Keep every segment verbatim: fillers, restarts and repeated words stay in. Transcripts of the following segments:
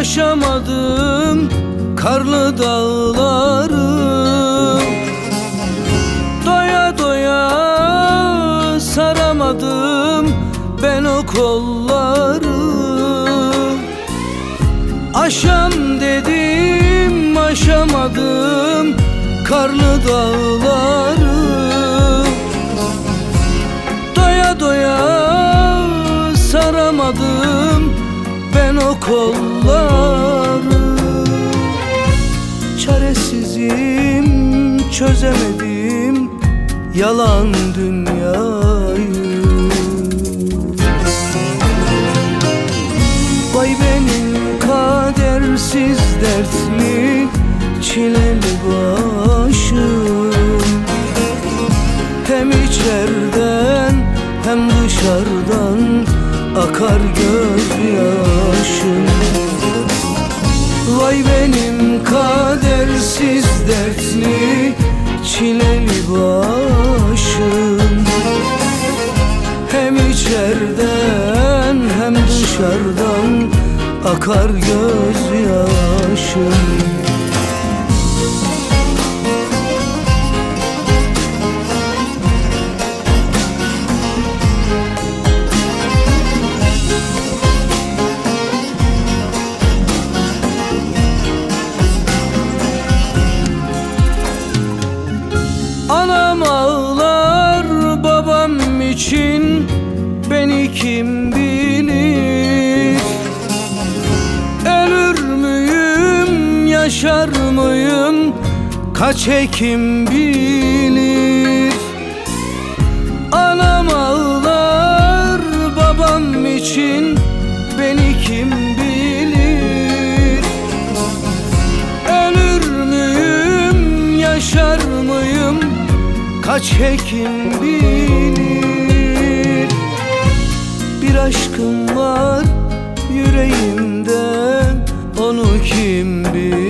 aşamadım karlı dağları, doya doya saramadım ben o kolları. Aşam dedim aşamadım karlı dağları, doya doya saramadım ben o kolları. Çaresizim, çözemedim yalan dünyayı. Vay benim kadersiz dertli çileli başım, hem içerden hem dışarıdan akar gözyaşım. Vay benim kadersiz dertli çileli başım, hem içerden hem dışarıdan akar gözyaşım. Anam ağlar babam için, beni kim bilir? Ölür müyüm, yaşar mıyım, kaç hekim bilir? Anam ağlar babam için, beni kim bilir? Ölür müyüm, yaşar mıyım, kaç hekim bilir? Bir aşkım var yüreğimde, onu kim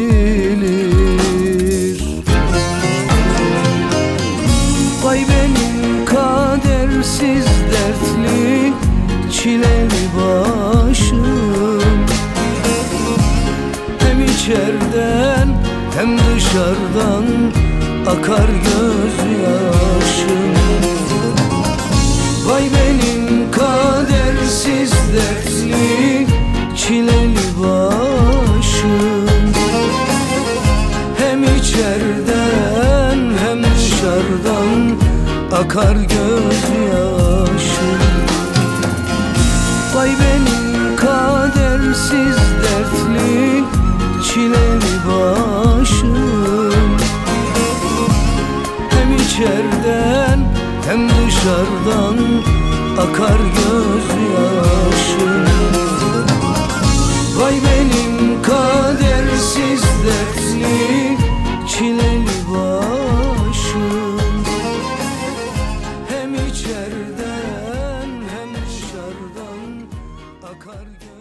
bilir? Vay benim kadersiz dertli çileli başım, hem içerden hem dışarıdan akar gözyaşım. Vay benim kadersiz dertli çileli başım, hem içerden hem dışarıdan akar gözyaşım. Vay benim kadersiz dertli çileli başım, hem içerden hem dışarıdan akar gözyaşım. Vay benim kadersiz dertli çileli başım, hem içerden hem dışarıdan akar gözyaşım.